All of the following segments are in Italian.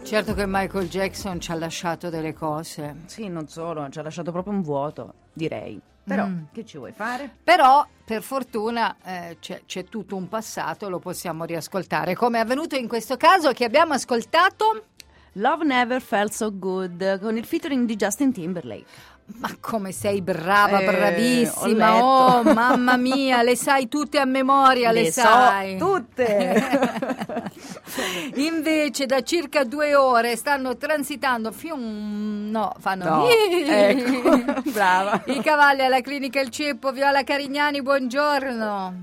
Certo che Michael Jackson ci ha lasciato delle cose. Sì, non solo, ci ha lasciato proprio un vuoto, direi. Però, che ci vuoi fare? Però, per fortuna, c'è tutto un passato, lo possiamo riascoltare. Come è avvenuto in questo caso che abbiamo ascoltato? Love Never Felt So Good, con il featuring di Justin Timberlake. Ma come sei brava, Ho bravissima, letto. oh mamma mia, le sai tutte a memoria, le sai. So tutte! Invece da circa 2 ore stanno transitando fanno No, ecco, brava. i cavalli alla clinica Il Ceppo. Viola Carignani, buongiorno.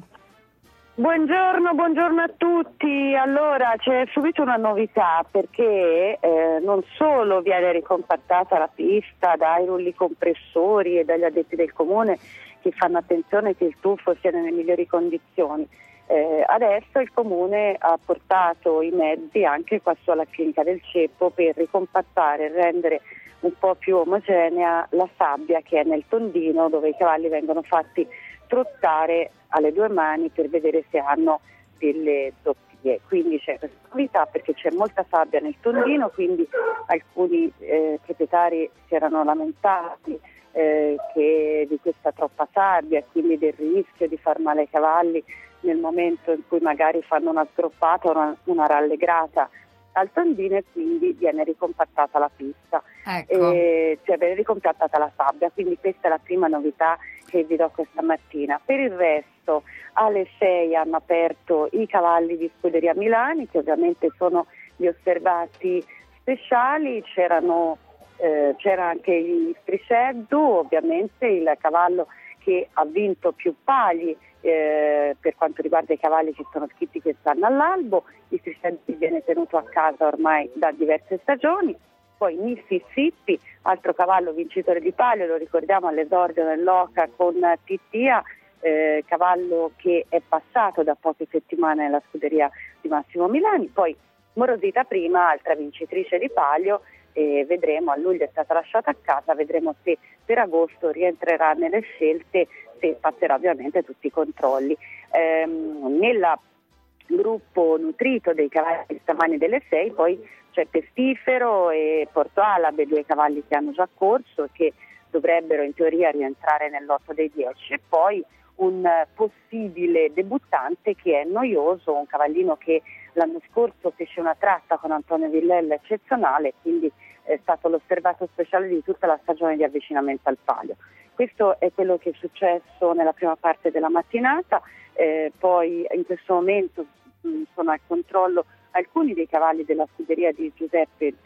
Buongiorno a tutti. Allora, c'è subito una novità perché non solo viene ricompattata la pista dai rulli compressori e dagli addetti del comune che fanno attenzione che il tuffo sia nelle migliori condizioni. Adesso il comune ha portato i mezzi anche qua su alla clinica del Ceppo per ricompattare e rendere un po' più omogenea la sabbia che è nel tondino dove i cavalli vengono fatti trottare alle 2 mani per vedere se hanno delle doppie. Quindi c'è questa novità perché c'è molta sabbia nel tondino, quindi alcuni proprietari si erano lamentati di questa troppa sabbia e quindi del rischio di far male ai cavalli nel momento in cui magari fanno una sgroppata o una rallegrata al tondino, e quindi viene ricompattata la pista, Ecco. cioè viene ricompattata la sabbia, quindi questa è la prima novità che vi do questa mattina. Per il resto alle 6 hanno aperto i cavalli di Scuderia Milani, che ovviamente sono gli osservati speciali, c'era anche il Strisceddu, ovviamente il cavallo che ha vinto più pali. Per quanto riguarda i cavalli ci sono scritti che stanno all'albo, il Strisceddu viene tenuto a casa ormai da diverse stagioni. Poi Mississippi, altro cavallo vincitore di palio, lo ricordiamo all'esordio nell'Oca con Tittia, cavallo che è passato da poche settimane nella scuderia di Massimo Milani. Poi Morosita Prima, altra vincitrice di palio, vedremo, a luglio è stata lasciata a casa, vedremo se per agosto rientrerà nelle scelte, se passerà ovviamente tutti i controlli. Nel gruppo nutrito dei cavalli stamani delle 6 poi c'è Pestifero e Porto Alabe, 2 cavalli che hanno già corso e che dovrebbero in teoria rientrare nell'8 dei 10, e poi un possibile debuttante che è Noioso, un cavallino che l'anno scorso fece una tratta con Antonio Villella eccezionale, quindi è stato l'osservato speciale di tutta la stagione di avvicinamento al palio. Questo è quello che è successo nella prima parte della mattinata, poi in questo momento sono al controllo alcuni dei cavalli della scuderia di Giuseppe